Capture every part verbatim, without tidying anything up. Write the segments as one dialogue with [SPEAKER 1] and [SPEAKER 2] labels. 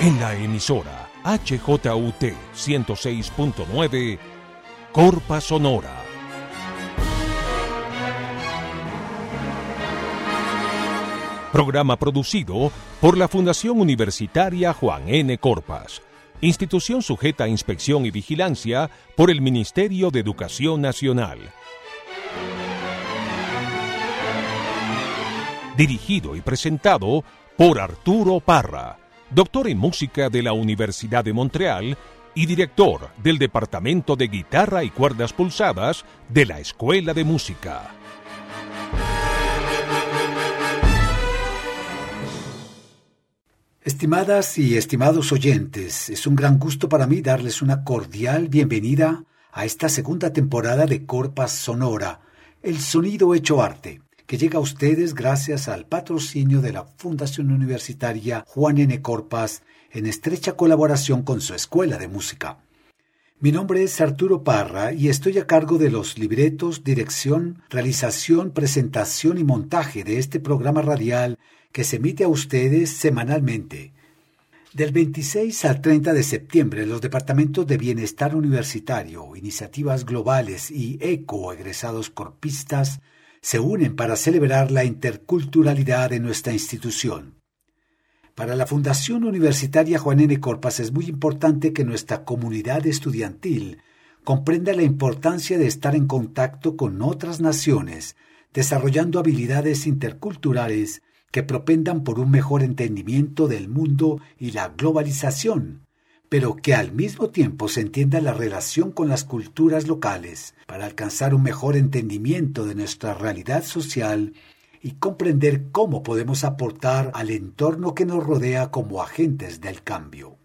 [SPEAKER 1] En la emisora H J U T ciento seis punto nueve, Corpa Sonora. Programa producido por la Fundación Universitaria Juan N. Corpas, institución sujeta a inspección y vigilancia por el Ministerio de Educación Nacional. Dirigido y presentado por Arturo Parra, doctor en música de la Universidad de Montreal y director del Departamento de Guitarra y Cuerdas Pulsadas de la Escuela de Música.
[SPEAKER 2] Estimadas y estimados oyentes, es un gran gusto para mí darles una cordial bienvenida a esta segunda temporada de Corpa Sonora, el sonido hecho arte, que llega a ustedes gracias al patrocinio de la Fundación Universitaria Juan N. Corpas en estrecha colaboración con su Escuela de Música. Mi nombre es Arturo Parra y estoy a cargo de los libretos, dirección, realización, presentación y montaje de este programa radial que se emite a ustedes semanalmente. Del veintiséis al treinta de septiembre, los departamentos de Bienestar Universitario, Iniciativas Globales y ECO, egresados corpistas, se unen para celebrar la interculturalidad de nuestra institución. Para la Fundación Universitaria Juan N. Corpas es muy importante que nuestra comunidad estudiantil comprenda la importancia de estar en contacto con otras naciones, desarrollando habilidades interculturales que propendan por un mejor entendimiento del mundo y la globalización, pero que al mismo tiempo se entienda la relación con las culturas locales para alcanzar un mejor entendimiento de nuestra realidad social y comprender cómo podemos aportar al entorno que nos rodea como agentes del cambio.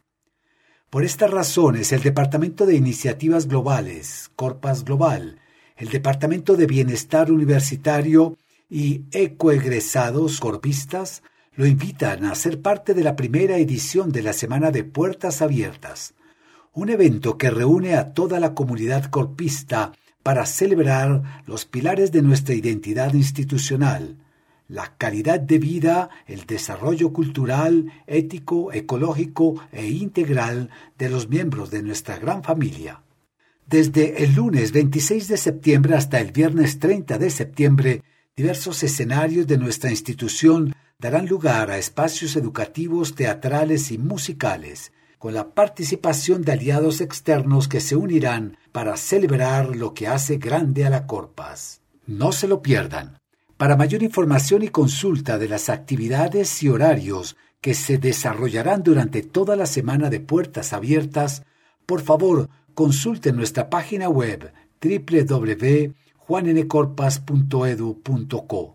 [SPEAKER 2] Por estas razones, el Departamento de Iniciativas Globales, Corpas Global, el Departamento de Bienestar Universitario y ecoegresados corpistas lo invitan a ser parte de la primera edición de la Semana de Puertas Abiertas, un evento que reúne a toda la comunidad corpista para celebrar los pilares de nuestra identidad institucional, la calidad de vida, el desarrollo cultural, ético, ecológico e integral de los miembros de nuestra gran familia. Desde el lunes veintiséis de septiembre hasta el viernes treinta de septiembre, diversos escenarios de nuestra institución darán lugar a espacios educativos, teatrales y musicales, con la participación de aliados externos que se unirán para celebrar lo que hace grande a la Corpas. No se lo pierdan. Para mayor información y consulta de las actividades y horarios que se desarrollarán durante toda la semana de Puertas Abiertas, por favor, consulten nuestra página web doble u doble u doble u punto juan n corpas punto e d u punto co.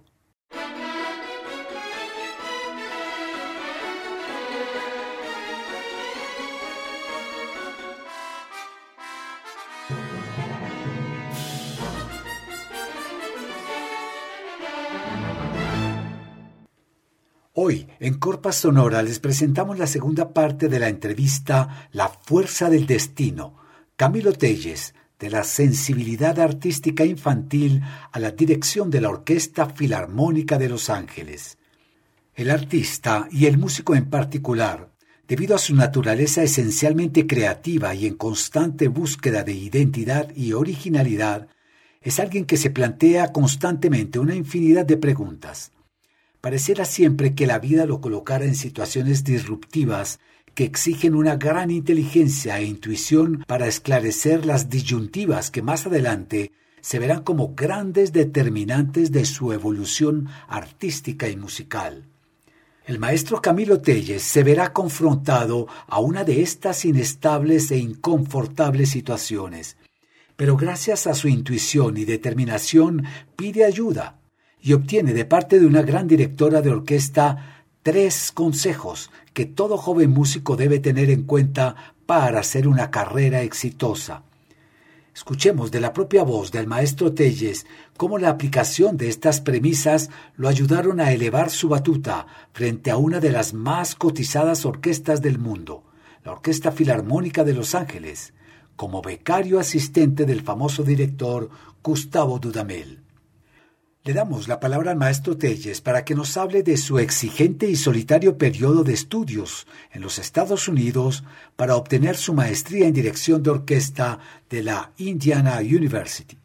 [SPEAKER 2] Hoy, en Corpa Sonora, les presentamos la segunda parte de la entrevista La Fuerza del Destino, Camilo Telles, de la sensibilidad artística infantil a la dirección de la Orquesta Filarmónica de Los Ángeles. El artista, y el músico en particular, debido a su naturaleza esencialmente creativa y en constante búsqueda de identidad y originalidad, es alguien que se plantea constantemente una infinidad de preguntas. Pareciera siempre que la vida lo colocara en situaciones disruptivas que exigen una gran inteligencia e intuición para esclarecer las disyuntivas que más adelante se verán como grandes determinantes de su evolución artística y musical. El maestro Camilo Telles se verá confrontado a una de estas inestables e inconfortables situaciones, pero gracias a su intuición y determinación pide ayuda y obtiene de parte de una gran directora de orquesta tres consejos que todo joven músico debe tener en cuenta para hacer una carrera exitosa. Escuchemos de la propia voz del maestro Telles cómo la aplicación de estas premisas lo ayudaron a elevar su batuta frente a una de las más cotizadas orquestas del mundo, la Orquesta Filarmónica de Los Ángeles, como becario asistente del famoso director Gustavo Dudamel. Le damos la palabra al maestro Telles para que nos hable de su exigente y solitario periodo de estudios en los Estados Unidos para obtener su maestría en dirección de orquesta de la Indiana University.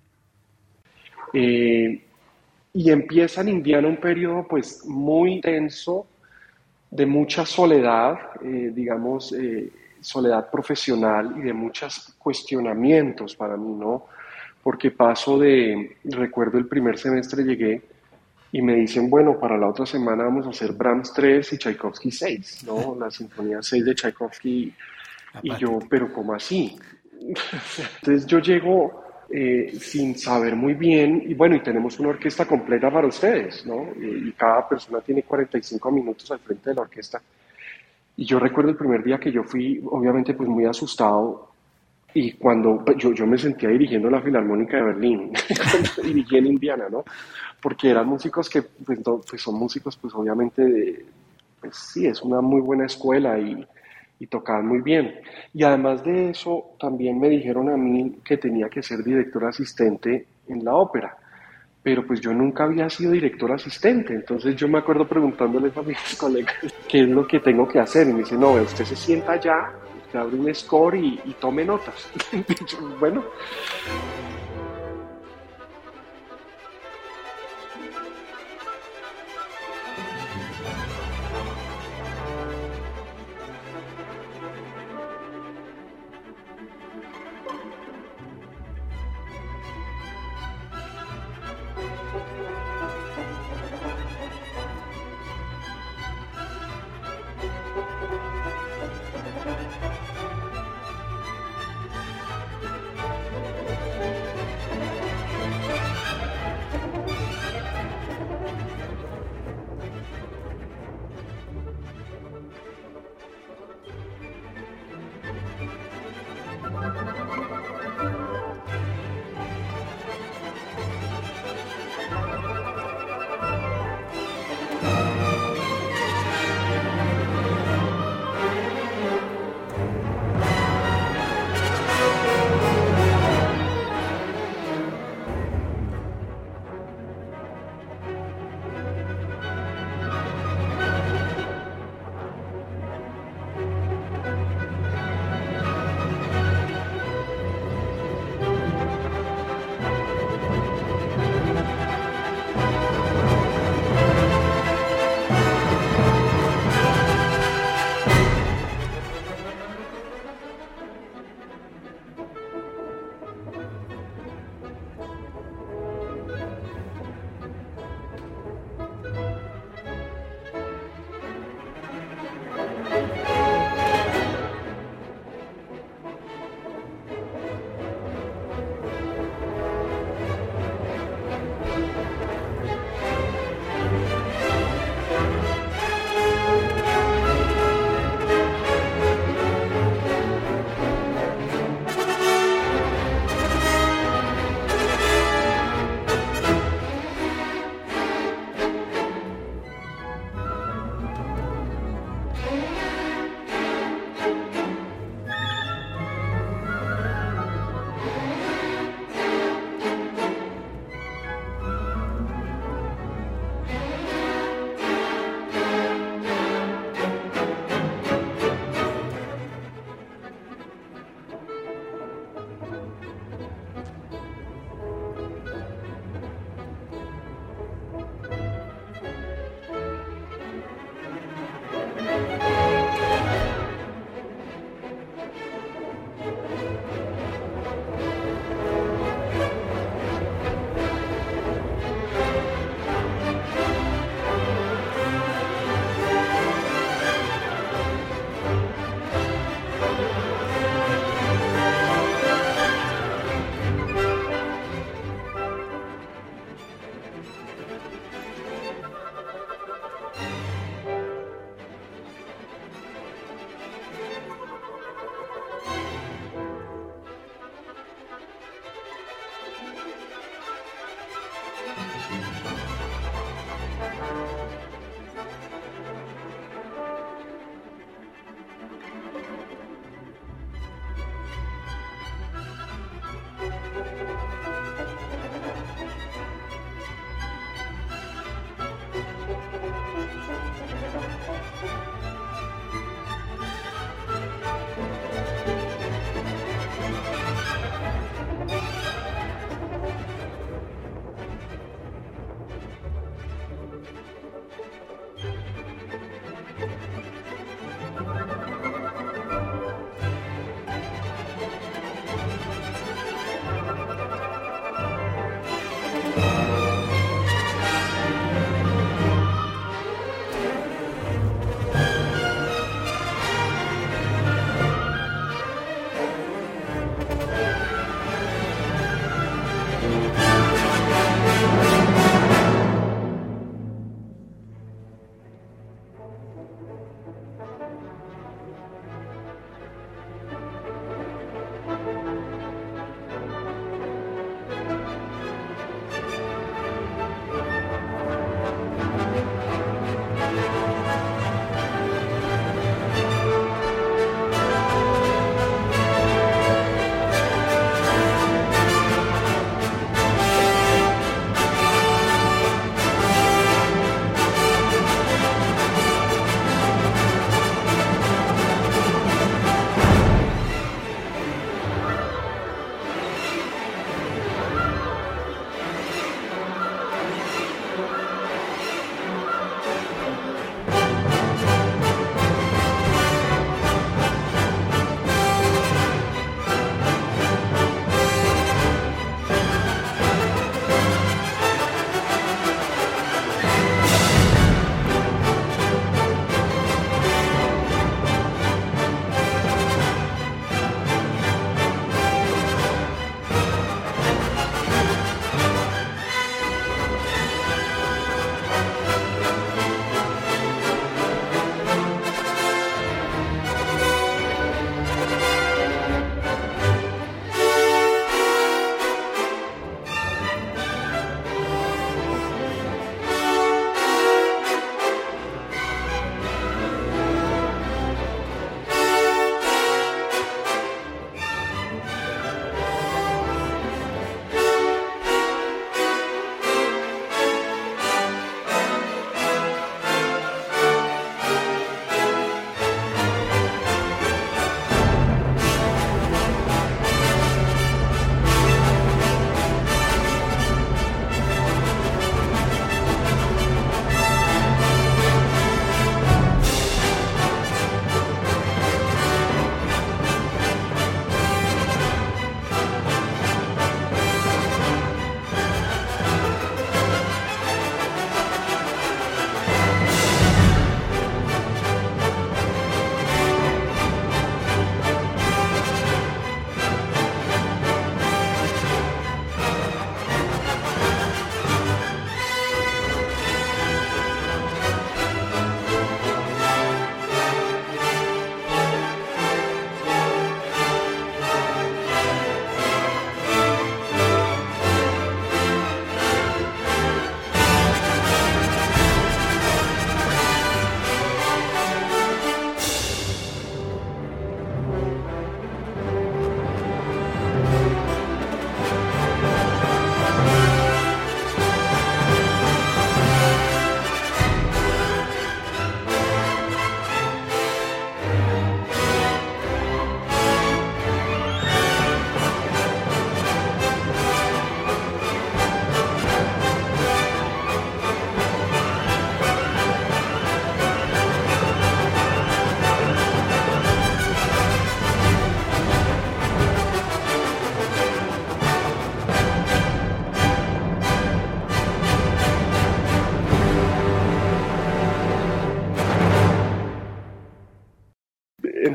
[SPEAKER 3] Eh, y empieza en Indiana un periodo pues muy tenso, de mucha soledad, eh, digamos, eh, soledad profesional y de muchos cuestionamientos para mí, ¿no? Porque paso de, recuerdo el primer semestre llegué y me dicen, bueno, para la otra semana vamos a hacer Brahms tres y Tchaikovsky seis, ¿no? La Sinfonía seis de Tchaikovsky. Y yo, pero ¿cómo así? Entonces yo llego eh, sin saber muy bien, y bueno, y tenemos una orquesta completa para ustedes, ¿no? Y, y cada persona tiene cuarenta y cinco minutos al frente de la orquesta. Y yo recuerdo el primer día que yo fui, obviamente, pues muy asustado. Y cuando yo, yo me sentía dirigiendo la Filarmónica de Berlín, cuando dirigí en Indiana, ¿no? Porque eran músicos que, pues, no, pues son músicos, pues obviamente, de, pues sí, es una muy buena escuela y, y tocaban muy bien. Y además de eso, también me dijeron a mí que tenía que ser director asistente en la ópera. Pero pues yo nunca había sido director asistente, entonces yo me acuerdo preguntándoles a mis colegas qué es lo que tengo que hacer. Y me dicen, no, usted se sienta allá, te abre un score y, y tome notas. Bueno.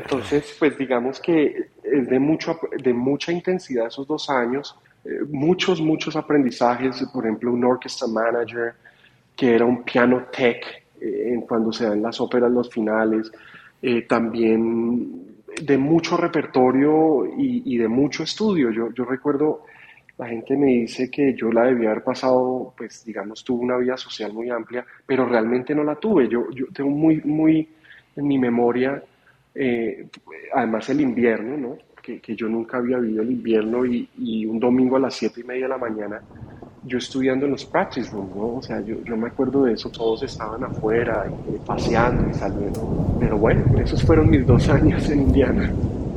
[SPEAKER 3] Entonces, pues digamos que es de, mucho, de mucha intensidad esos dos años, eh, muchos, muchos aprendizajes, por ejemplo, un orchestra manager, que era un piano tech, eh, en cuando se dan las óperas, los finales, eh, también de mucho repertorio y, y de mucho estudio. Yo, yo recuerdo, la gente me dice que yo la debía haber pasado, pues digamos, tuve una vida social muy amplia, pero realmente no la tuve. Yo, yo tengo muy, muy en mi memoria, eh, además el invierno, ¿no? Que, que yo nunca había vivido el invierno y, y un domingo a las siete y media de la mañana yo estudiando en los practice rooms, ¿no? O sea, yo, yo me acuerdo de eso, todos estaban afuera, y, paseando y saliendo. Pero bueno, esos fueron mis dos años en Indiana.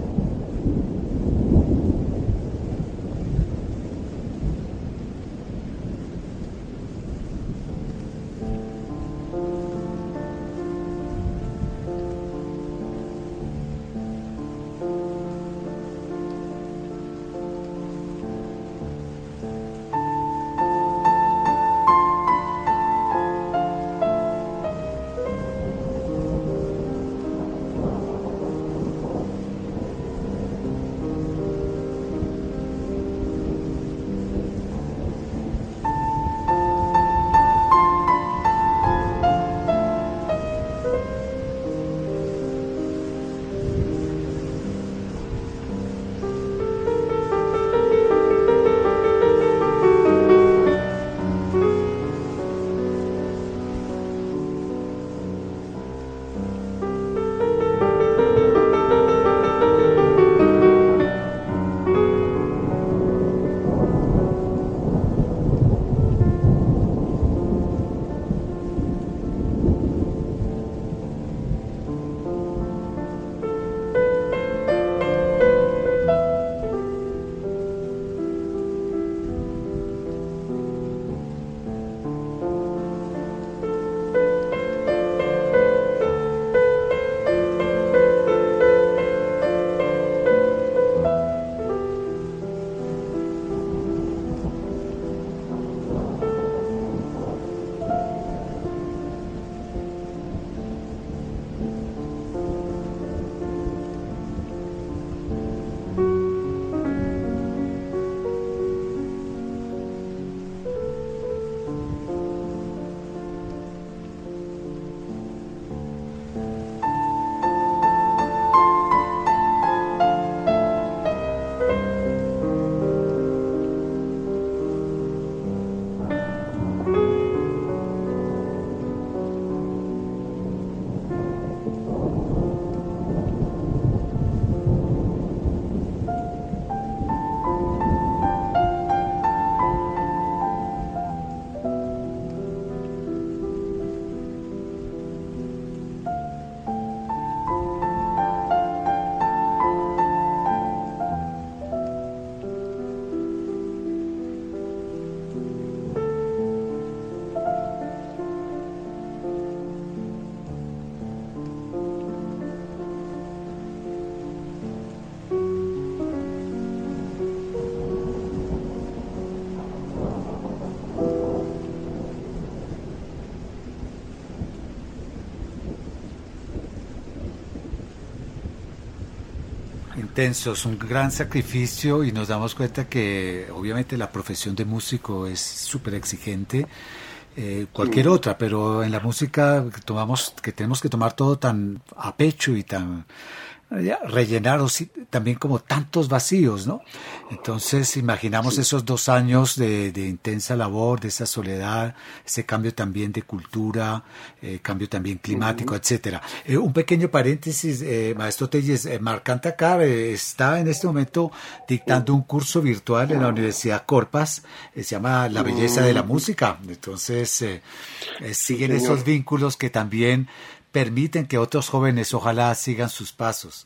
[SPEAKER 2] Intenso, es un gran sacrificio y nos damos cuenta que obviamente la profesión de músico es súper exigente, eh, cualquier
[SPEAKER 3] Sí.
[SPEAKER 2] otra, pero en la música que tomamos, que tenemos que tomar todo tan a pecho y tan ya, rellenar o sí, también como tantos vacíos, ¿no? Entonces imaginamos
[SPEAKER 3] Sí.
[SPEAKER 2] esos dos años de, de intensa labor, de esa soledad, ese cambio también de cultura, eh, cambio también climático,
[SPEAKER 3] Ujú.
[SPEAKER 2] etcétera. Eh, un pequeño paréntesis, eh, maestro Telles, eh, Marc Antacar eh, está en este momento dictando un curso virtual en la Universidad Corpas, eh, se llama La belleza de la
[SPEAKER 3] Ujú.
[SPEAKER 2] música. Entonces eh, eh,
[SPEAKER 3] Sí,
[SPEAKER 2] siguen
[SPEAKER 3] señor.
[SPEAKER 2] esos vínculos que también permiten que otros jóvenes ojalá sigan sus pasos.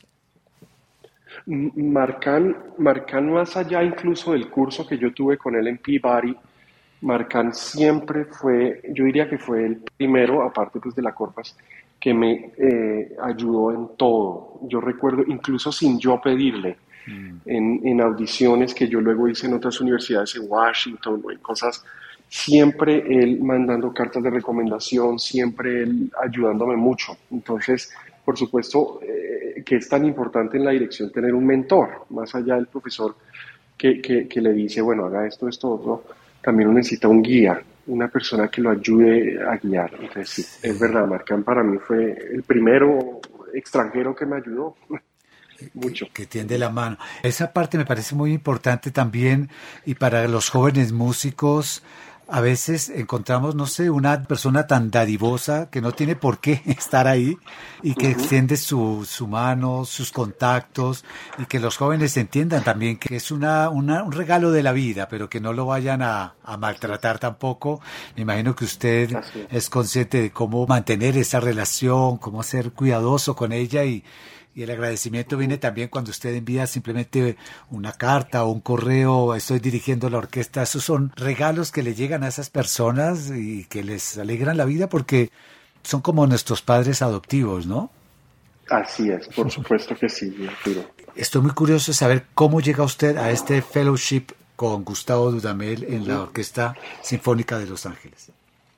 [SPEAKER 3] M- Marcan, Marcan, más allá incluso del curso que yo tuve con él en Peabody, Marcan siempre fue, yo diría que fue el primero, aparte pues de la Corpas, que me eh, ayudó en todo. Yo recuerdo, incluso sin yo pedirle, en, en audiciones que yo luego hice en otras universidades en Washington o en cosas, siempre él mandando cartas de recomendación, siempre él ayudándome mucho. Entonces, por supuesto, eh, que es tan importante en la dirección tener un mentor, más allá del profesor que, que, que le dice, bueno, haga esto, esto, otro, también uno necesita un guía, una persona que lo ayude a guiar. Entonces, sí, es verdad, Marcán para mí fue el primero extranjero que me ayudó mucho.
[SPEAKER 2] Que, que tiende la mano. Esa parte me parece muy importante también, y para los jóvenes músicos, a veces encontramos, no sé, una persona tan dadivosa que no tiene por qué estar ahí y que uh-huh. extiende su, su mano, sus contactos, y que los jóvenes entiendan también que es una, una, un regalo de la vida, pero que no lo vayan a, a maltratar tampoco. Me imagino que usted es. es consciente de cómo mantener esa relación, cómo ser cuidadoso con ella, y Y el agradecimiento viene también cuando usted envía simplemente una carta o un correo, estoy dirigiendo la orquesta. Esos son regalos que le llegan a esas personas y que les alegran la vida, porque son como nuestros padres adoptivos, ¿no?
[SPEAKER 3] Así es, por supuesto que sí, Arturo.
[SPEAKER 2] Estoy muy curioso de saber cómo llega usted a este fellowship con Gustavo Dudamel en la Orquesta Sinfónica de Los Ángeles.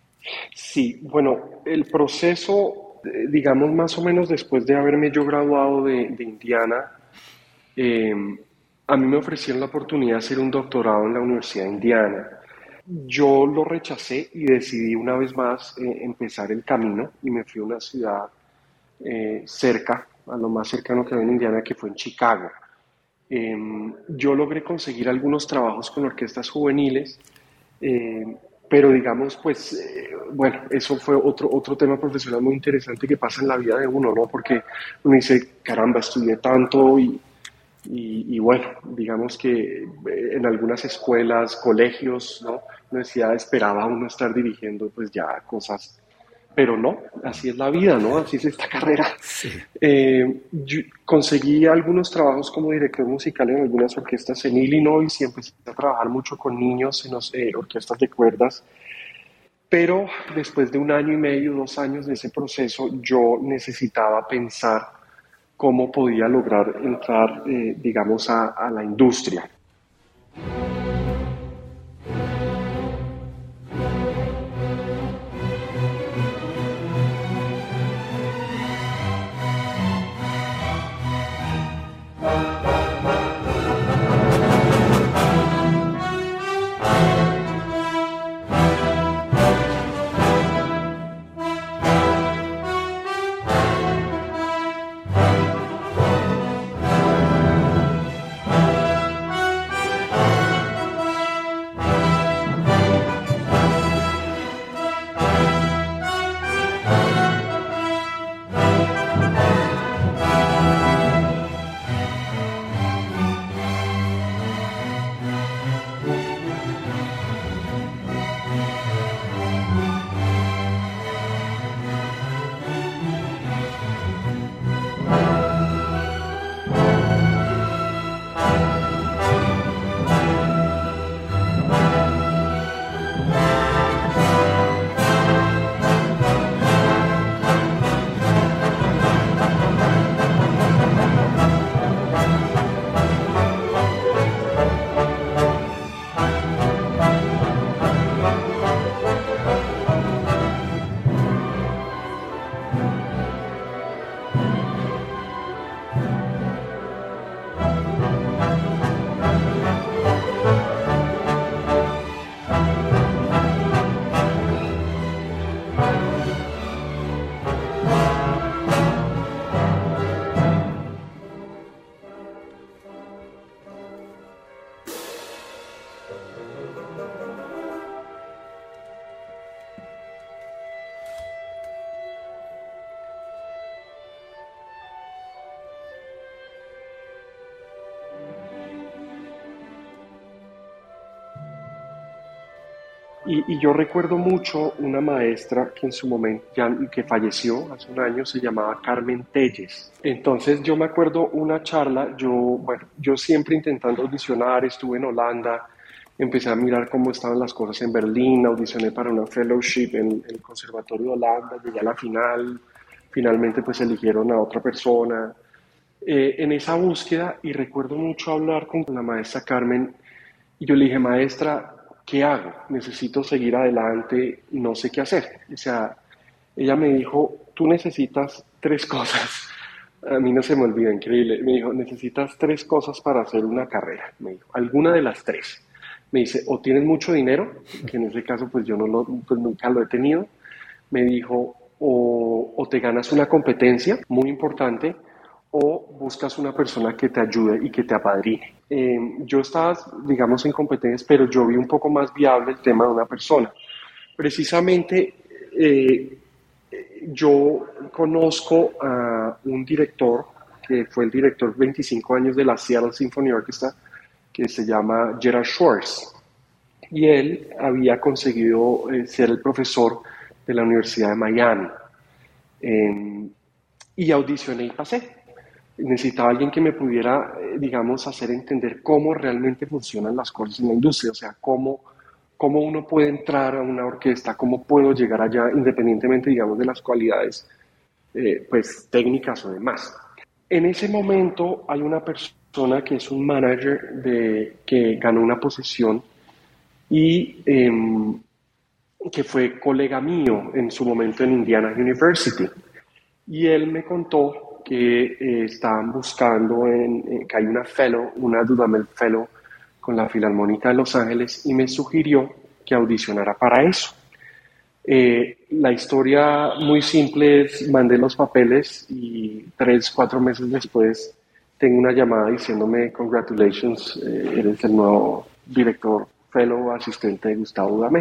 [SPEAKER 3] Sí, bueno, el proceso, digamos, más o menos después de haberme yo graduado de, de Indiana, eh, a mí me ofrecieron la oportunidad de hacer un doctorado en la Universidad de Indiana. Yo lo rechacé y decidí una vez más eh, empezar el camino, y me fui a una ciudad eh, cerca, a lo más cercano que había en Indiana, que fue en Chicago. Eh, yo logré conseguir algunos trabajos con orquestas juveniles, eh, pero digamos, pues, eh, bueno, eso fue otro, otro tema profesional muy interesante que pasa en la vida de uno, ¿no? Porque uno dice, caramba, estudié tanto y, y, y bueno, digamos que en algunas escuelas, colegios, ¿no? Universidad esperaba uno estar dirigiendo, pues, ya cosas, pero no, así es la vida, ¿no? Así es esta carrera. Sí. Eh, yo conseguí algunos trabajos como director musical en algunas orquestas en Illinois y empecé a trabajar mucho con niños en las eh, orquestas de cuerdas, pero después de un año y medio, dos años de ese proceso, yo necesitaba pensar cómo podía lograr entrar, eh, digamos, a, a la industria. Y, y yo recuerdo mucho una maestra que en su momento, ya, que falleció hace un año, se llamaba Carmen Telles. Entonces yo me acuerdo una charla, yo, bueno, yo siempre intentando audicionar, estuve en Holanda, empecé a mirar cómo estaban las cosas en Berlín, audicioné para una fellowship en, en el Conservatorio de Holanda, llegué a la final, finalmente pues eligieron a otra persona. Eh, en esa búsqueda, y recuerdo mucho hablar con la maestra Carmen, y yo le dije, maestra, ¿qué hago? Necesito seguir adelante y no sé qué hacer. O sea, ella me dijo, tú necesitas tres cosas A mí no se me olvida, increíble. Me dijo, necesitas tres cosas para hacer una carrera. Me dijo, alguna de las tres. Me dice, o tienes mucho dinero, que en ese caso pues yo no lo, pues nunca lo he tenido. Me dijo, o, o te ganas una competencia muy importante, o buscas una persona que te ayude y que te apadrine. Eh, yo estaba, digamos, en competencias, pero yo vi un poco más viable el tema de una persona. Precisamente, eh, yo conozco a un director que fue el director veinticinco años de la Seattle Symphony Orchestra, que se llama Gerard Schwartz. Y él había conseguido eh, ser el profesor de la Universidad de Miami. Eh, y audicioné y pasé. Necesitaba alguien que me pudiera, eh, digamos, hacer entender cómo realmente funcionan las cosas en la industria, o sea, cómo, cómo uno puede entrar a una orquesta, cómo puedo llegar allá, independientemente, digamos, de las cualidades, eh, pues, técnicas o demás. En ese momento hay una persona que es un manager de, que ganó una posición y eh, que fue colega mío en su momento en Indiana University. Y él me contó que eh, estaban buscando, en, eh, que hay una fellow, una Dudamel Fellow con la Filarmónica de Los Ángeles y me sugirió que audicionara para eso. Eh, la historia muy simple es, mandé los papeles y tres, cuatro meses después tengo una llamada diciéndome congratulations, eh, eres el nuevo director fellow asistente de Gustavo Dudamel.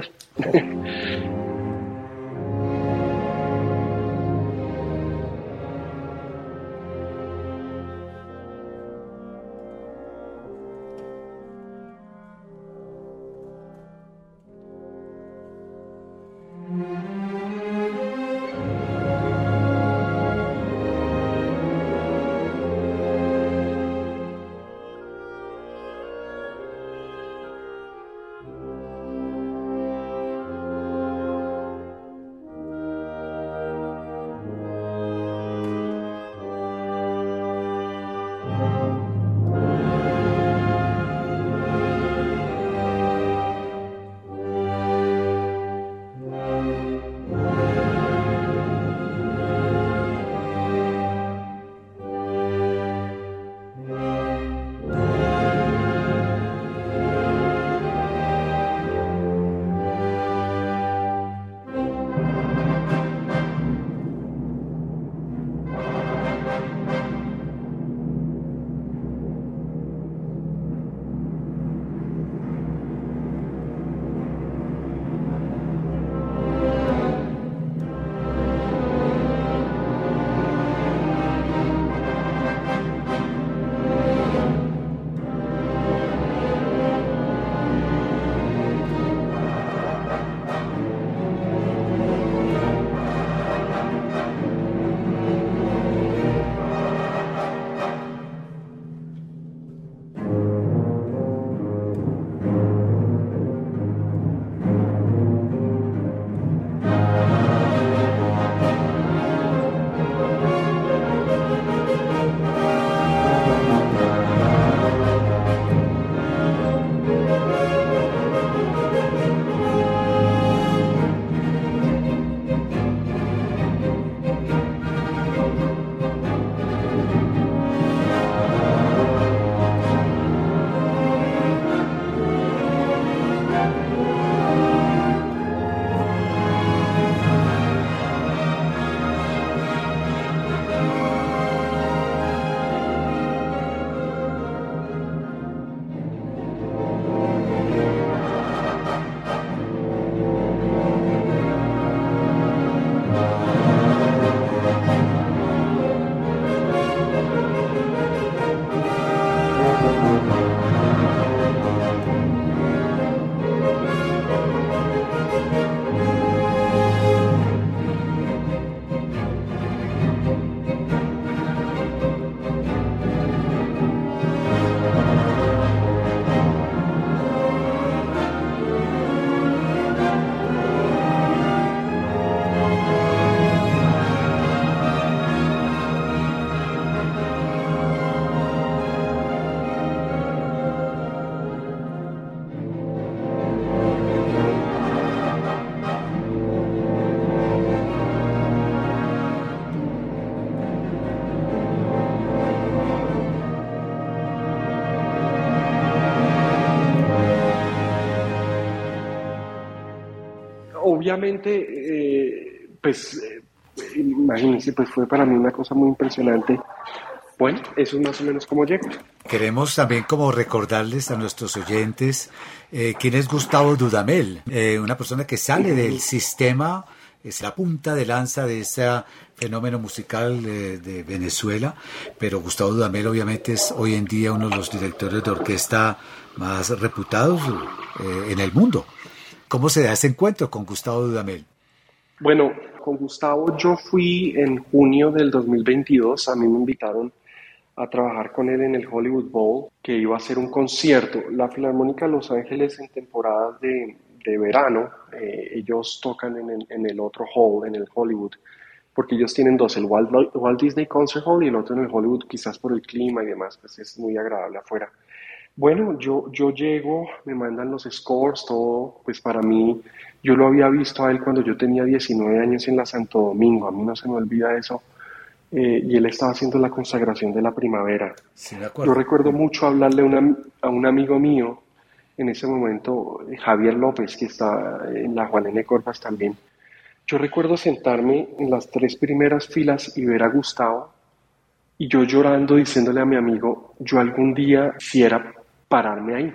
[SPEAKER 3] obviamente, eh, pues, eh, imagínense, pues fue para mí una cosa muy impresionante. Bueno, eso es más o menos como llego.
[SPEAKER 2] Queremos también como recordarles a nuestros oyentes eh, quién es Gustavo Dudamel, eh, una persona que sale del sistema, es la punta de lanza de ese fenómeno musical de, de Venezuela, pero Gustavo Dudamel obviamente es hoy en día uno de los directores de orquesta más reputados eh, en el mundo. ¿Cómo se da ese encuentro con Gustavo Dudamel?
[SPEAKER 3] Bueno, con Gustavo yo fui en junio del dos mil veintidós, a mí me invitaron a trabajar con él en el Hollywood Bowl, que iba a ser un concierto. La Filarmónica de Los Ángeles en temporadas de, de verano, eh, ellos tocan en el, en el otro hall, en el Hollywood, porque ellos tienen dos, el Walt, Walt Disney Concert Hall y el otro en el Hollywood, quizás por el clima y demás, pues es muy agradable afuera. Bueno, yo, yo llego, me mandan los scores, todo, pues para mí, yo lo había visto a él cuando yo tenía diecinueve años en la Santo Domingo, a mí no se me olvida eso, eh, y él estaba haciendo la consagración de la primavera.
[SPEAKER 2] Sí, de acuerdo.
[SPEAKER 3] Yo recuerdo mucho hablarle a, una, a un amigo mío, en ese momento, Javier López, que está en la Juan N. Corpas también. Yo recuerdo sentarme en las tres primeras filas y ver a Gustavo, y yo llorando diciéndole a mi amigo, yo algún día quisiera pararme ahí.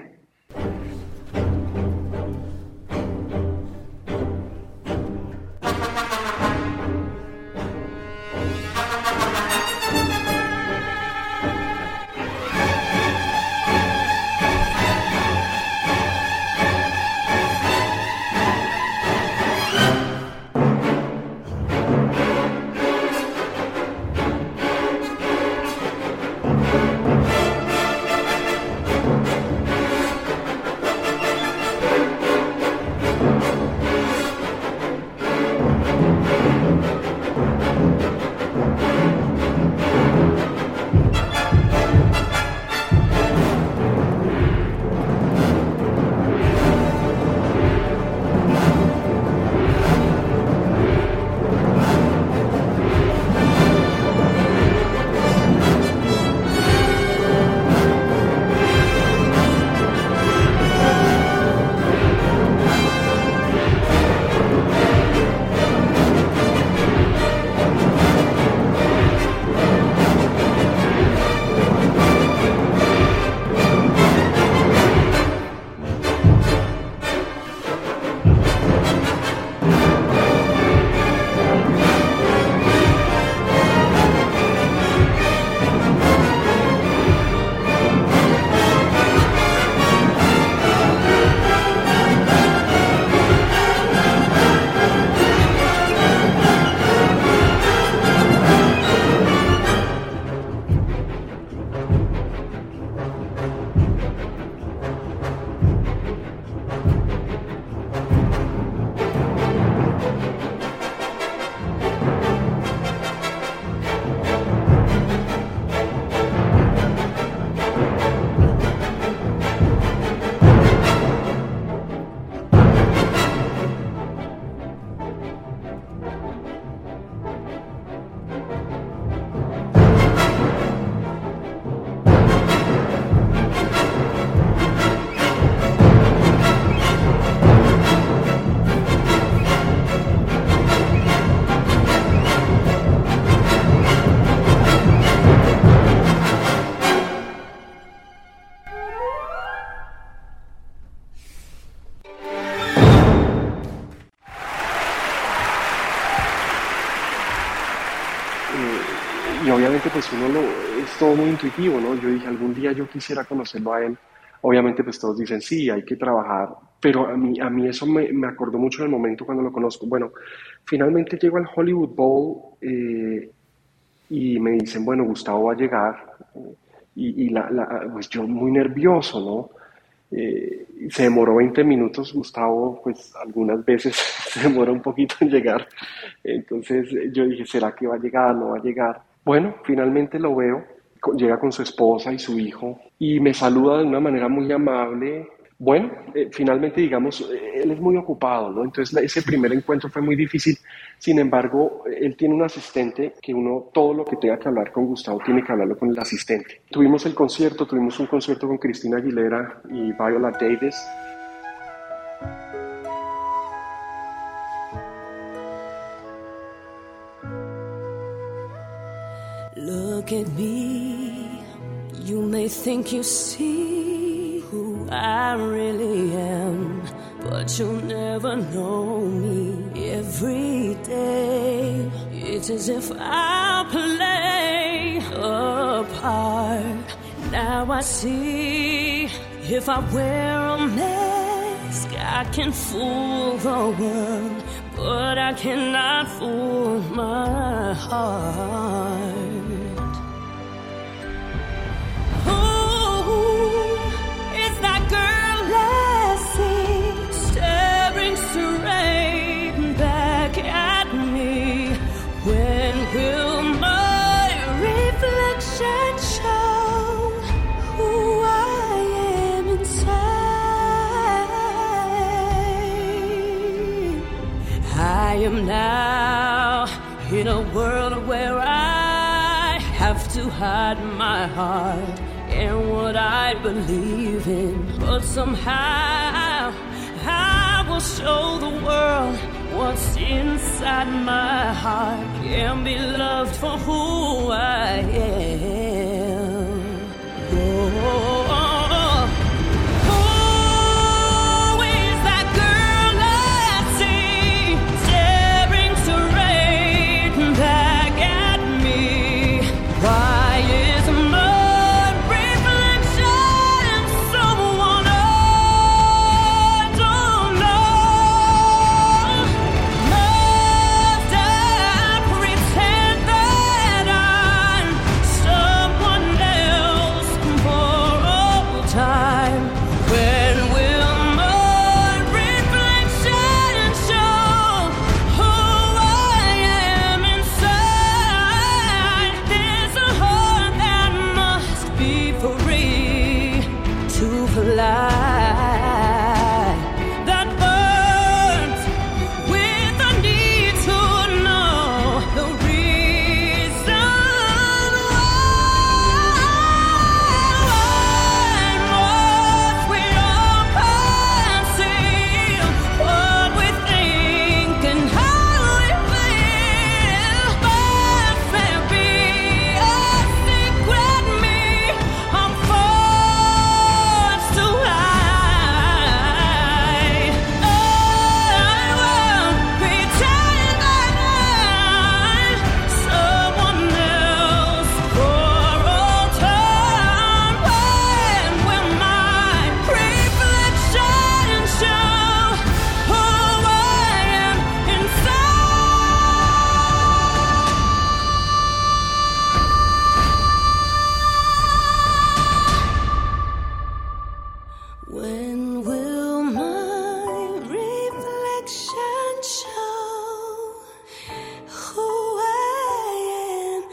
[SPEAKER 3] Y obviamente pues uno lo, es todo muy intuitivo, ¿no? Yo dije, algún día yo quisiera conocerlo a él. Obviamente pues todos dicen, sí, hay que trabajar, pero a mí, a mí eso me, me acordó mucho del momento cuando lo conozco. Bueno, finalmente llego al Hollywood Bowl eh, y me dicen, bueno, Gustavo va a llegar. Eh, y y la, la, pues yo muy nervioso, ¿no? Eh, se demoró veinte minutos, Gustavo pues algunas veces se demora un poquito en llegar, entonces yo dije, ¿será que va a llegar? ¿No va a llegar? Bueno, finalmente lo veo, llega con su esposa y su hijo y me saluda de una manera muy amable. Bueno, eh, finalmente, digamos, eh, él es muy ocupado, ¿no? Entonces ese primer encuentro fue muy difícil. Sin embargo, él tiene un asistente que uno, todo lo que tenga que hablar con Gustavo, tiene que hablarlo con el asistente. Tuvimos el concierto, tuvimos un concierto con Cristina Aguilera y Viola Davis.
[SPEAKER 4] look at me, you may think you see who I really am, but you'll never know me. Every day, it's as if I play a part. Now I see, if I wear a mask, I can fool the world, but I cannot fool my heart. Who is that girl I see, staring straight back at me? When will my reflection show who I am inside? I am now in a world where I have to hide my heart and what I believe in, but somehow I will show the world what's inside my heart. Can be loved for who I am. Oh, oh, oh. Who is that girl I see, staring straight back at me? Why is my reflection someone I don't know? Must I pretend that I'm someone else for all time? When will my reflection show who I am inside? There's a heart that must be free to fly, that burns with the need to know the reason why. Must we all conceal what we think and how we feel? Must there be a secret me I'm forced to hide? I won't pretend that I'm someone else for all time. When will my reflection show who I am inside? When will my reflection show who I am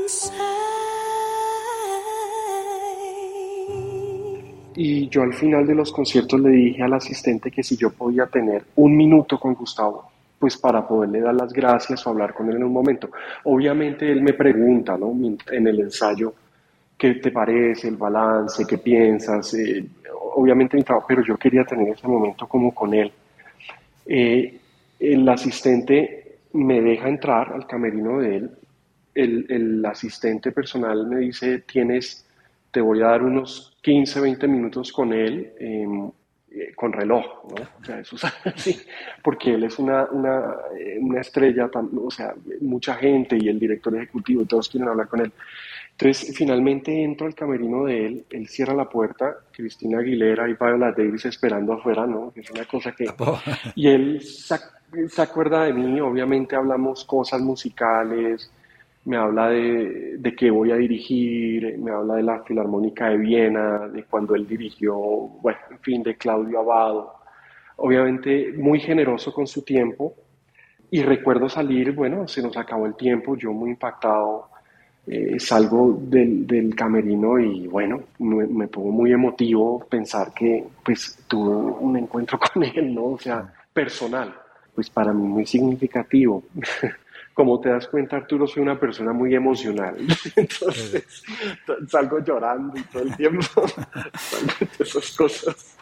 [SPEAKER 4] inside?
[SPEAKER 3] Y yo al final de los conciertos le dije al asistente que si yo podía tener un minuto con Gustavo, pues para poderle dar las gracias o hablar con él en un momento. Obviamente él me pregunta, ¿no? En el ensayo, ¿qué te parece el balance? ¿Qué piensas? Eh, obviamente mi trabajo, pero yo quería tener ese momento como con él. Eh, el asistente me deja entrar al camerino de él. El, el asistente personal me dice, tienes, te voy a dar unos quince, veinte minutos con él, eh, eh, con reloj, ¿no? O sea, eso es así, porque él es una, una, eh, una estrella, tan- o sea, mucha gente y el director ejecutivo, todos quieren hablar con él. Entonces, finalmente entro al camerino de él, él cierra la puerta, Cristina Aguilera y Viola Davis esperando afuera, ¿no? Que es una cosa que... Y él se, ac- se acuerda de mí, obviamente hablamos cosas musicales, me habla de, de qué voy a dirigir, me habla de la Filarmónica de Viena, de cuando él dirigió, bueno, en fin, de Claudio Abbado. Obviamente muy generoso con su tiempo. Y recuerdo salir, bueno, se nos acabó el tiempo, yo muy impactado, eh, salgo del, del camerino y bueno, me, me pongo muy emotivo pensar que pues tuve un encuentro con él, ¿no? O sea, personal, pues para mí muy significativo. Como te das cuenta, Arturo, soy una persona muy emocional, entonces salgo llorando y todo el tiempo, salgo de esas cosas.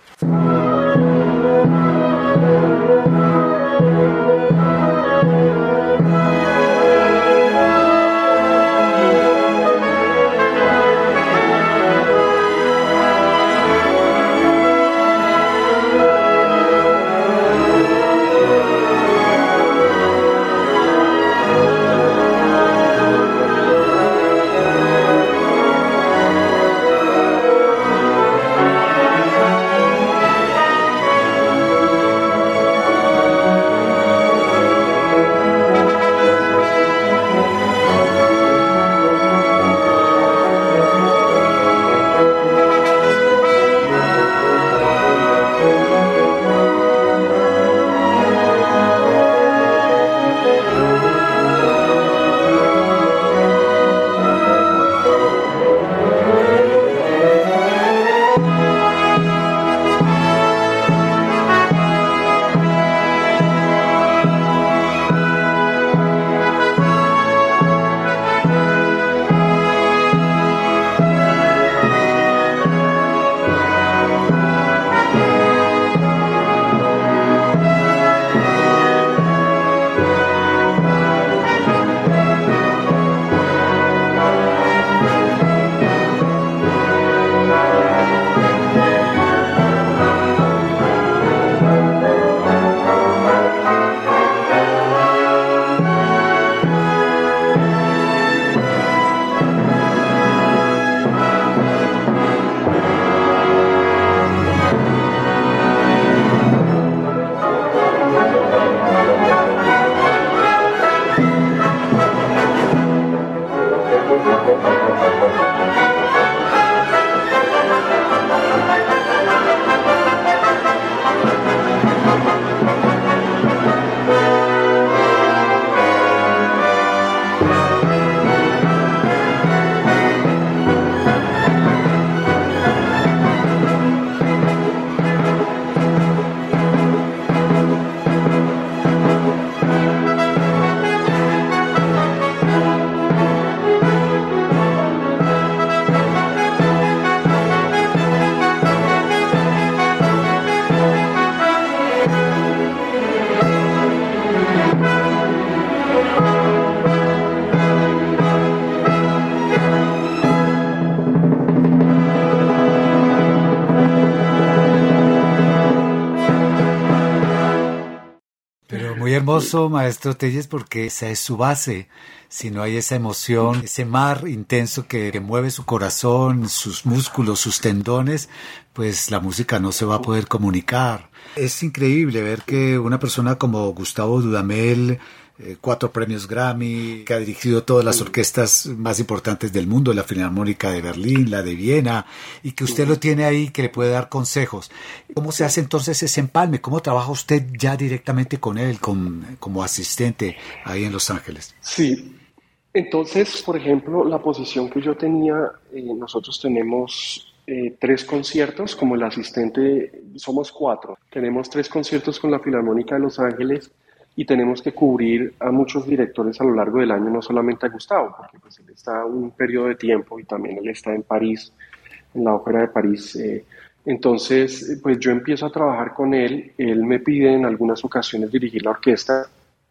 [SPEAKER 2] hermoso, maestro Telles, porque esa es su base. Si no hay esa emoción, ese mar intenso que, que mueve su corazón, sus músculos, sus tendones, pues la música no se va a poder comunicar. Es increíble ver que una persona como Gustavo Dudamel, eh, cuatro premios Grammy, que ha dirigido todas las orquestas más importantes del mundo, la Filarmónica de Berlín, la de Viena, y que usted lo tiene ahí, que le puede dar consejos. ¿Cómo se hace entonces ese empalme? ¿Cómo trabaja usted ya directamente con él, con, como asistente ahí en Los Ángeles?
[SPEAKER 3] Sí, entonces, por ejemplo, la posición que yo tenía, eh, nosotros tenemos eh, tres conciertos, como el asistente, somos cuatro, tenemos tres conciertos con la Filarmónica de Los Ángeles y tenemos que cubrir a muchos directores a lo largo del año, no solamente a Gustavo, porque pues él está un periodo de tiempo y también él está en París, en la Ópera de París. Eh, entonces, pues yo empiezo a trabajar con él, él me pide en algunas ocasiones dirigir la orquesta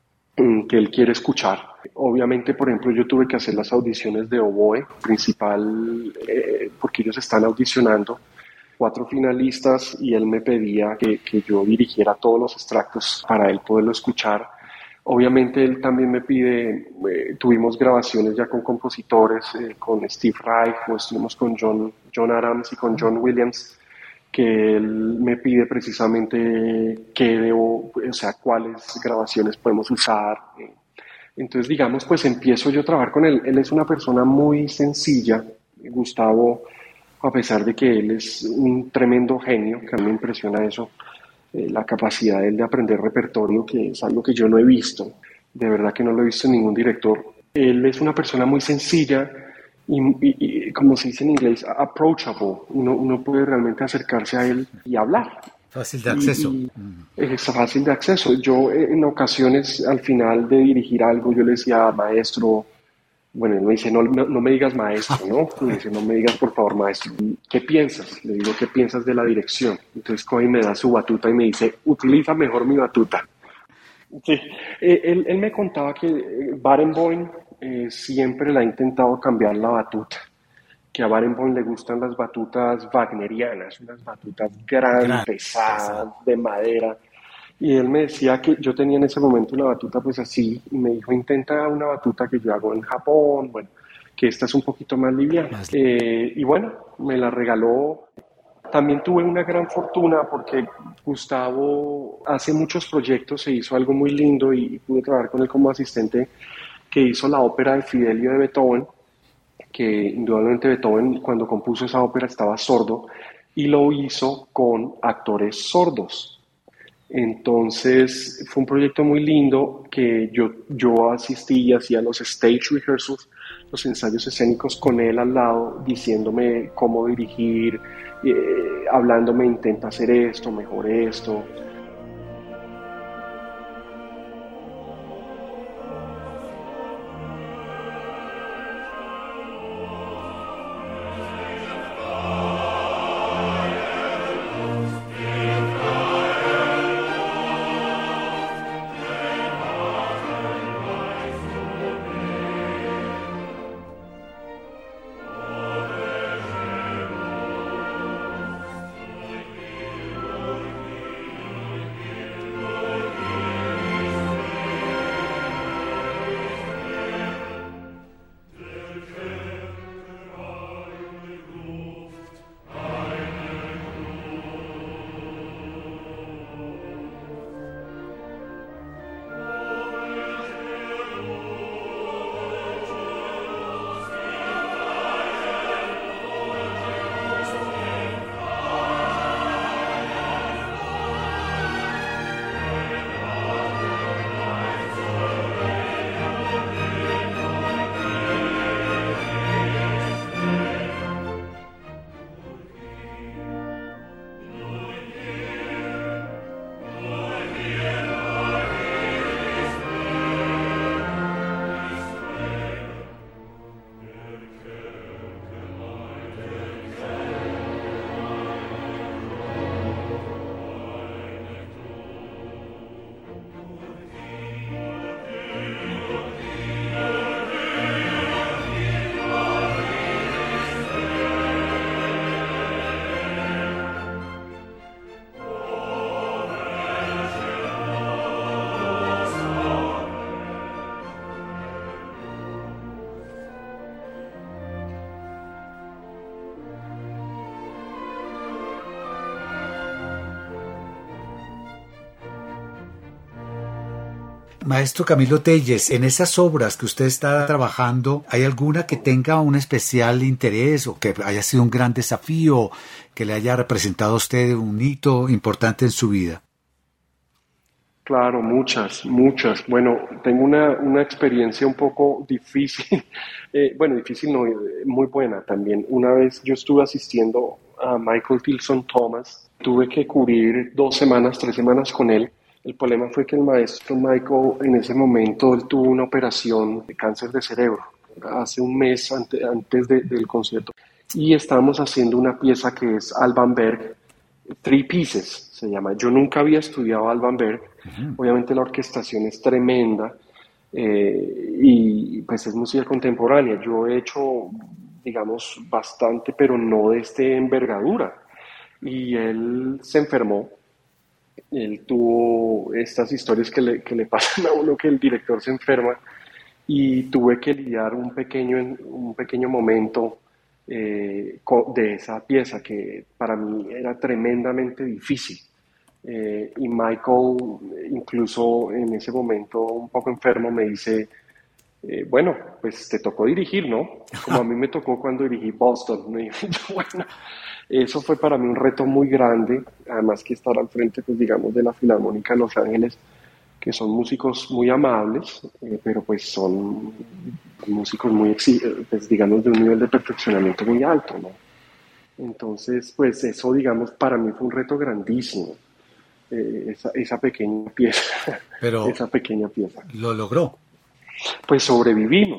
[SPEAKER 3] que él quiere escuchar. Obviamente, por ejemplo, yo tuve que hacer las audiciones de oboe principal, eh, porque ellos están audicionando cuatro finalistas y él me pedía que, que yo dirigiera todos los extractos para él poderlo escuchar. Obviamente él también me pide, eh, tuvimos grabaciones ya con compositores, eh, con Steve Reich, o estuvimos con John, John Adams y con John Williams, que él me pide precisamente qué debo, o sea, cuáles grabaciones podemos usar. Entonces, digamos, pues empiezo yo a trabajar con él. Él es una persona muy sencilla, Gustavo, a pesar de que él es un tremendo genio, que a mí me impresiona eso, eh, la capacidad de él de aprender repertorio, que es algo que yo no he visto, de verdad que no lo he visto en ningún director. Él es una persona muy sencilla y, y, y como se dice en inglés, approachable, uno, uno puede realmente acercarse a él y hablar.
[SPEAKER 2] Fácil de acceso.
[SPEAKER 3] Y, y es fácil de acceso. Yo en ocasiones, al final de dirigir algo, yo le decía, maestro, bueno, él me dice, no, no, no me digas maestro, ¿no? Me dice, no me digas por favor maestro. ¿Qué piensas? Le digo, ¿qué piensas de la dirección? Entonces coge y me da su batuta y me dice, utiliza mejor mi batuta. Sí. Eh, él, él me contaba que eh, Barenboim eh, siempre le ha intentado cambiar la batuta, que a Barenboim le gustan las batutas wagnerianas, unas batutas grandes, Gran, pesadas, pesado. de madera. Y él me decía que yo tenía en ese momento una batuta pues así, y me dijo, intenta una batuta que yo hago en Japón, bueno, que esta es un poquito más liviana. Más eh, y bueno, me la regaló. También tuve una gran fortuna porque Gustavo hace muchos proyectos, se hizo algo muy lindo y pude trabajar con él como asistente, que hizo la ópera de Fidelio de Beethoven, que indudablemente Beethoven cuando compuso esa ópera estaba sordo y lo hizo con actores sordos. Entonces fue un proyecto muy lindo que yo, yo asistí y hacía los stage rehearsals, los ensayos escénicos con él al lado, diciéndome cómo dirigir, eh, hablándome, intenta hacer esto, mejor esto.
[SPEAKER 2] Maestro Camilo Telles, en esas obras que usted está trabajando, ¿hay alguna que tenga un especial interés o que haya sido un gran desafío, que le haya representado a usted un hito importante en su vida?
[SPEAKER 3] Claro, muchas, muchas. Bueno, tengo una, una experiencia un poco difícil, eh, bueno, difícil no, eh, muy buena también. Una vez yo estuve asistiendo a Michael Tilson Thomas, tuve que cubrir dos semanas, tres semanas con él. El problema fue que el maestro Michael en ese momento él tuvo una operación de cáncer de cerebro hace un mes ante, antes de, del concierto y estábamos haciendo una pieza que es Alban Berg, Three Pieces se llama. Yo nunca había estudiado Alban Berg, uh-huh. Obviamente la orquestación es tremenda eh, y pues es música contemporánea. Yo he hecho, digamos, bastante, pero no de esta envergadura. Y él se enfermó. Él tuvo estas historias que le, que le pasan a uno, que el director se enferma, y tuve que lidiar un pequeño, un pequeño momento eh, de esa pieza que para mí era tremendamente difícil. Eh, y Michael, incluso en ese momento un poco enfermo, me dice, eh, bueno, pues te tocó dirigir, ¿no? Como a mí me tocó cuando dirigí Boston. Me dijo, bueno, eso fue para mí un reto muy grande, además que estar al frente, pues digamos, de la Filarmónica de Los Ángeles, que son músicos muy amables, eh, pero pues son músicos muy, pues digamos, de un nivel de perfeccionamiento muy alto, ¿no? Entonces, pues eso, digamos, para mí fue un reto grandísimo, eh, esa, esa pequeña pieza,
[SPEAKER 2] pero
[SPEAKER 3] esa pequeña pieza.
[SPEAKER 2] ¿Lo logró?
[SPEAKER 3] Pues sobrevivimos.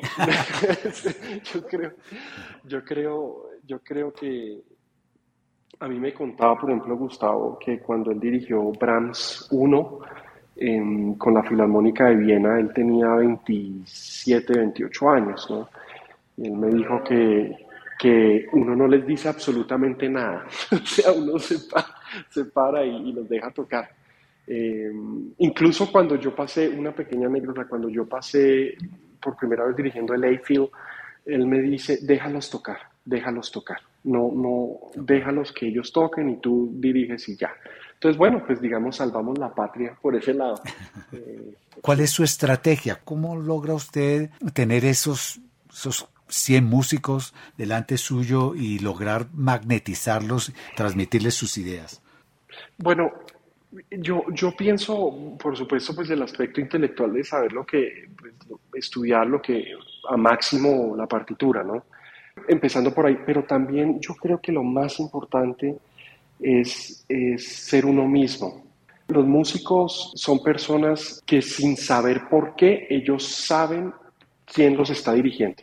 [SPEAKER 3] yo creo, yo creo, yo creo que a mí me contaba, por ejemplo, Gustavo, que cuando él dirigió Brahms uno eh, con la Filarmónica de Viena, él tenía veintisiete, veintiocho años, ¿no? Y él me dijo que, que uno no les dice absolutamente nada. O sea, uno se, pa, se para y, y los deja tocar. Eh, incluso cuando yo pasé, una pequeña anécdota, cuando yo pasé por primera vez dirigiendo el A-Field, él me dice, déjalos tocar, déjalos tocar. No, no, déjalos que ellos toquen y tú diriges y ya. Entonces, bueno, pues digamos, salvamos la patria por ese lado. Eh,
[SPEAKER 2] ¿Cuál es su estrategia? ¿Cómo logra usted tener esos, esos cien músicos delante suyo y lograr magnetizarlos, transmitirles sus ideas?
[SPEAKER 3] Bueno, yo, yo pienso, por supuesto, pues el aspecto intelectual de saber lo que, pues, estudiar lo que, a máximo la partitura, ¿no? Empezando por ahí, pero también yo creo que lo más importante es, es ser uno mismo. Los músicos son personas que sin saber por qué, ellos saben quién los está dirigiendo.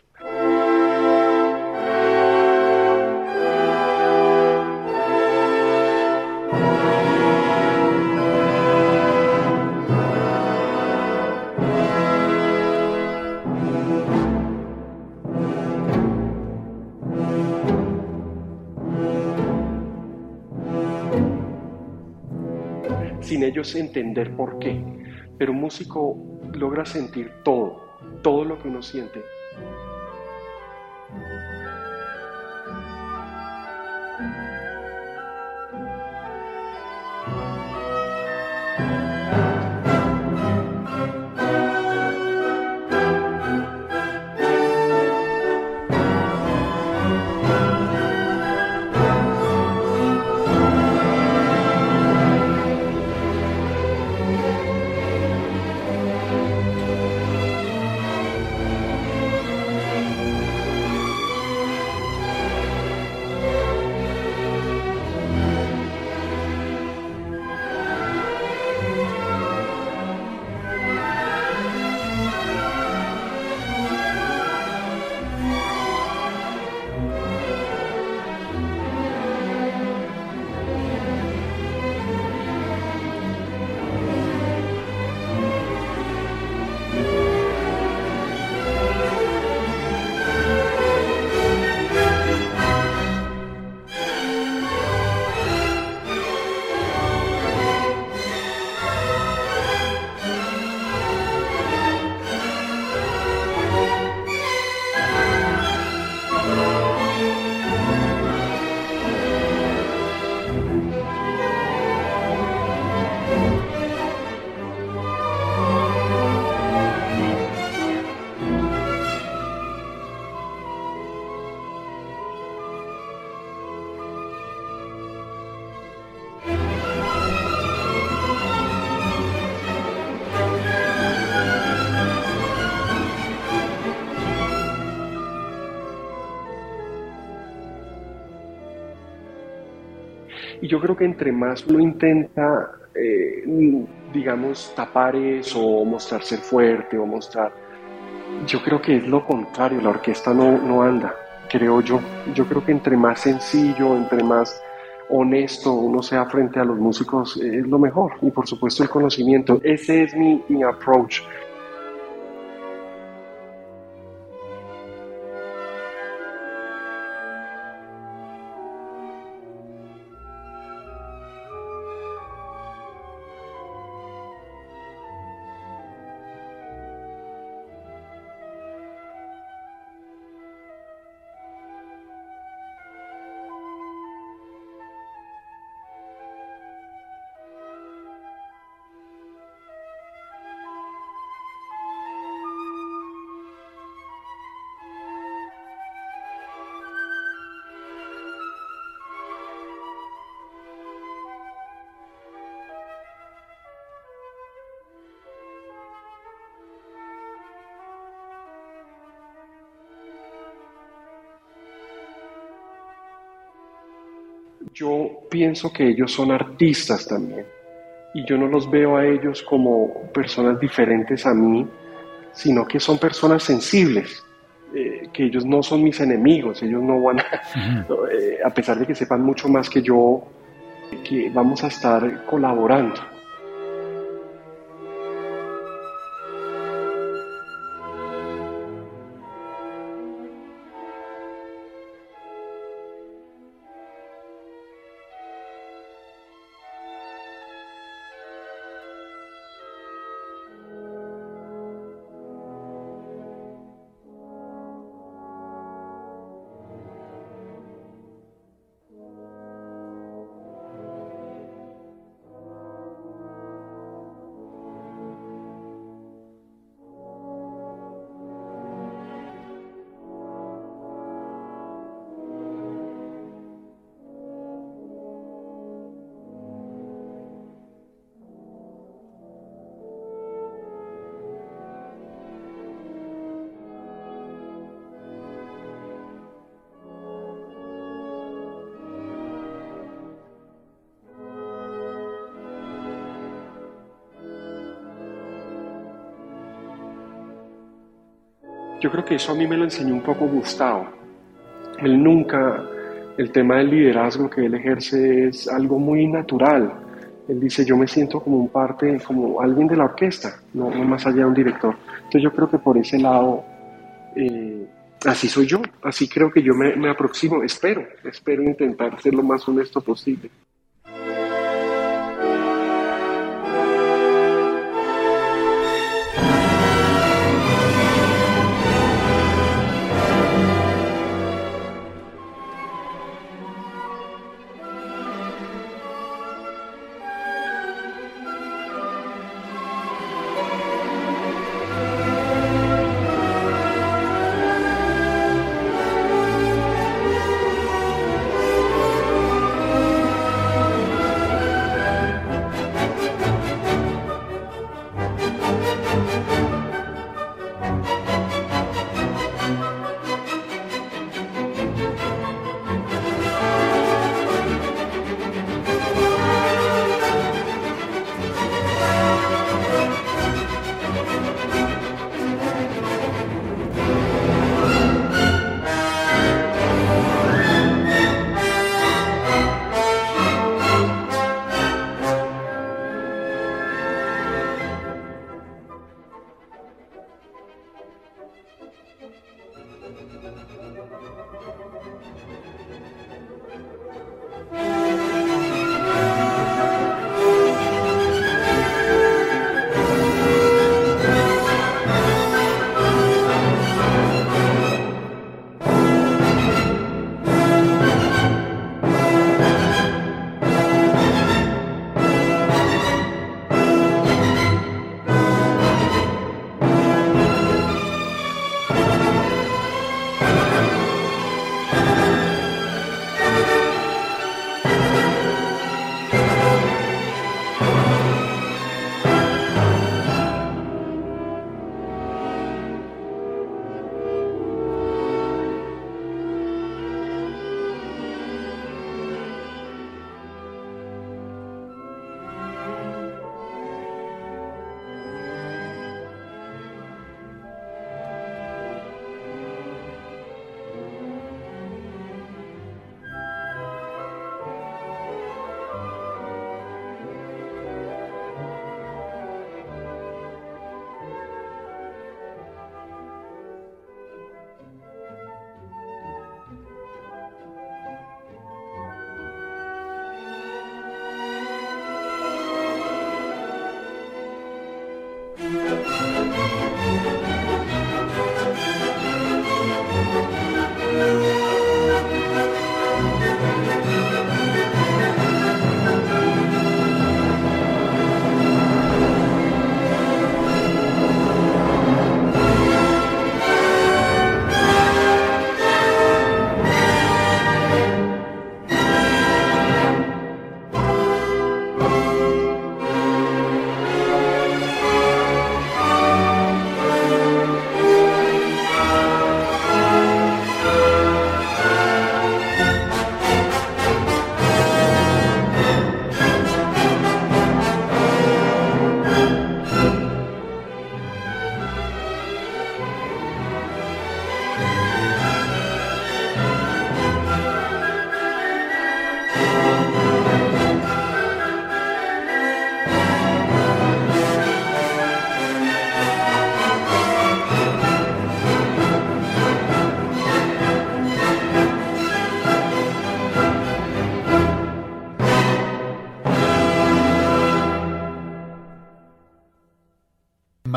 [SPEAKER 3] Sin ellos entender por qué, pero un músico logra sentir todo, todo lo que uno siente. Y yo creo que entre más uno intenta, eh, digamos, tapar eso, o mostrar ser fuerte, o mostrar... Yo creo que es lo contrario, la orquesta no, no anda, creo yo. Yo creo que entre más sencillo, entre más honesto uno sea frente a los músicos, eh, es lo mejor. Y por supuesto el conocimiento. Ese es mi, mi approach. Yo pienso que ellos son artistas también y yo no los veo a ellos como personas diferentes a mí, sino que son personas sensibles, eh, que ellos no son mis enemigos, ellos no van a, uh-huh. eh, a pesar de que sepan mucho más que yo, que vamos a estar colaborando. Yo creo que eso a mí me lo enseñó un poco Gustavo. Él nunca, el tema del liderazgo que él ejerce es algo muy natural. Él dice, yo me siento como un parte, como alguien de la orquesta, no, no más allá de un director. Entonces yo creo que por ese lado, eh, así soy yo, así creo que yo me, me aproximo, espero, espero intentar ser lo más honesto posible.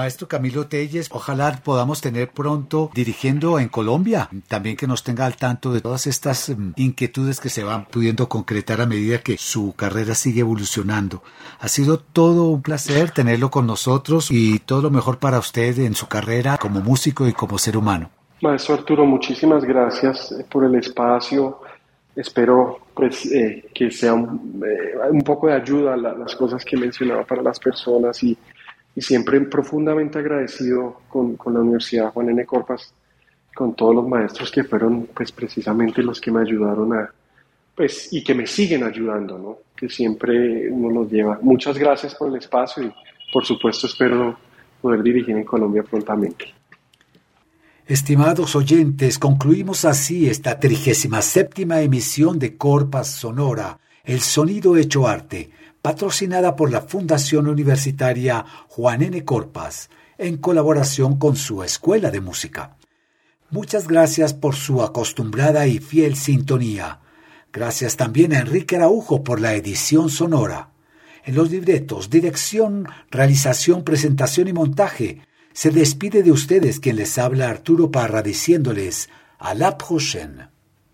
[SPEAKER 2] maestro Camilo Telles, ojalá podamos tener pronto dirigiendo en Colombia, también que nos tenga al tanto de todas estas um, inquietudes que se van pudiendo concretar a medida que su carrera sigue evolucionando. Ha sido todo un placer tenerlo con nosotros y todo lo mejor para usted en su carrera como músico y como ser humano.
[SPEAKER 3] Maestro Arturo, muchísimas gracias por el espacio. Espero pues eh, que sea un, eh, un poco de ayuda a la, las cosas que mencionaba para las personas y, y siempre profundamente agradecido con, con la Universidad Juan N. Corpas, con todos los maestros que fueron pues precisamente los que me ayudaron a pues y que me siguen ayudando, ¿no? Que siempre uno los lleva. Muchas gracias por el espacio y por supuesto espero poder dirigir en Colombia prontamente.
[SPEAKER 2] Estimados oyentes, concluimos así esta trigésima séptima emisión de Corpas Sonora, el sonido hecho arte, patrocinada por la Fundación Universitaria Juan N. Corpas, en colaboración con su Escuela de Música. Muchas gracias por su acostumbrada y fiel sintonía. Gracias también a Enrique Araujo por la edición sonora. En los libretos, dirección, realización, presentación y montaje, se despide de ustedes quien les habla Arturo Parra diciéndoles a la prochaine.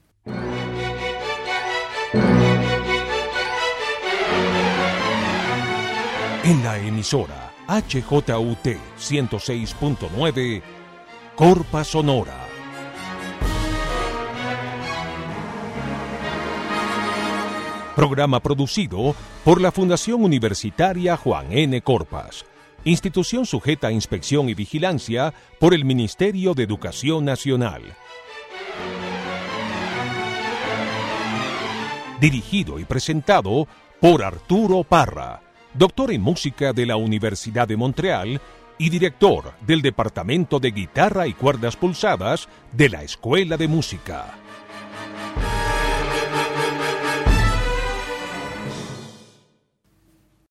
[SPEAKER 1] En la emisora H J U T ciento seis punto nueve, Corpas Sonora. Programa producido por la Fundación Universitaria Juan N. Corpas, institución sujeta a inspección y vigilancia por el Ministerio de Educación Nacional. Dirigido y presentado por Arturo Parra, doctor en música de la Universidad de Montreal y director del Departamento de Guitarra y Cuerdas Pulsadas de la Escuela de Música.